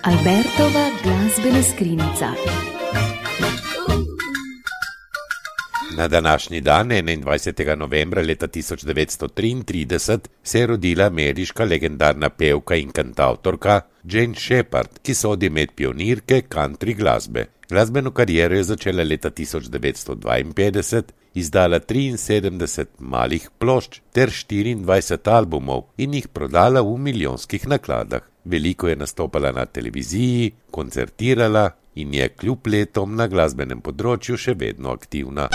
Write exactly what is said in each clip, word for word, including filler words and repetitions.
Albertova glasbena skrinjica. Na današnji dan, enaindvajsetega novembra leta tisoč devetsto triintrideset, se je rodila ameriška legendarna pevka in kantavtorka Jane Shepard, ki sodi med pionirke country glasbe. Glasbeno kariero je začela leta tisoč devetsto dvainpetdeset, izdala triinsedemdeset malih plošč ter štiriindvajset albumov in jih prodala v milijonskih nakladah. Veliko je nastopala na televiziji, koncertirala in je kljub letom na glasbenem področju še vedno aktivna.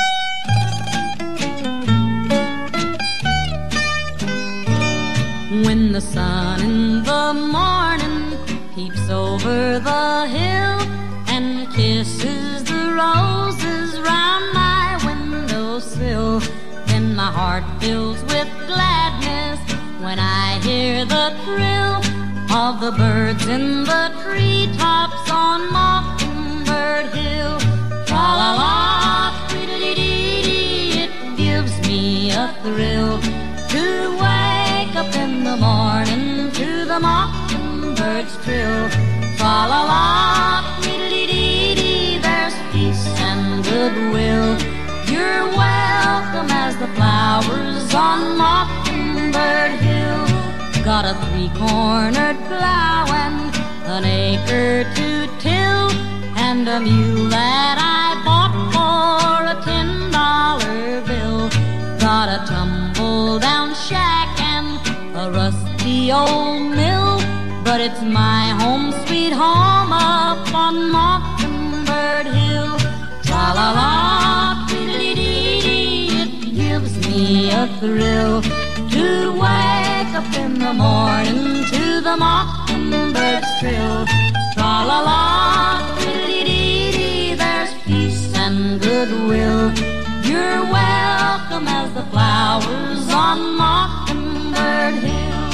When the sun in the morning peeps over the hill and kisses the roses round my windowsill, then my heart fills with gladness when I hear the thrill of the birds in the treetops on Mockingbird Hill. Tra-la-la, tweedledee-dee, it gives me a thrill to wake up in the morning to the mockingbird's trill. Tra-la-la, tweedledee-dee, there's peace and goodwill. You're welcome as the flowers on Mockingbird Hill. Got a three-cornered plow and an acre to till, and a mule that I bought for a ten-dollar bill. Got a tumble-down shack and a rusty old mill, but it's my home sweet home up on Mockingbird Hill. Tra-la-la, tweedledee-dee, it gives me a thrill to wake up in the morning to the mockingbird's trill. Tra-la-la, tweedledee-dee, there's peace and goodwill. You're welcome as the flowers on Mockingbird Hill.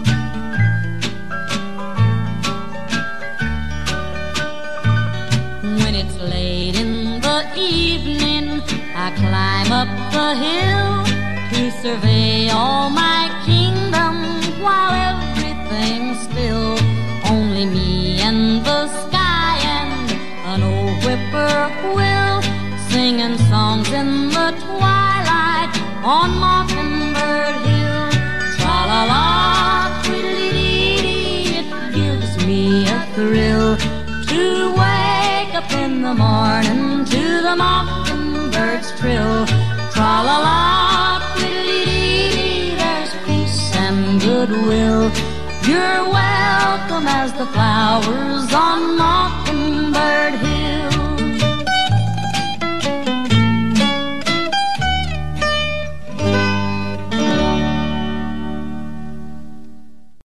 When it's late in the evening, I climb up the hill to survey all my kingdom while everything's still. Only me and the sky and an old whippoorwill, singing songs in the twilight on Mockingbird Hill. Tra-la-la, tweedledee-dee, it gives me a thrill to wake up in the morning to the mockingbird's trill. Tra-la-la, tweedledee-dee, there's peace and goodwill. You're welcome as the flowers on Mockingbird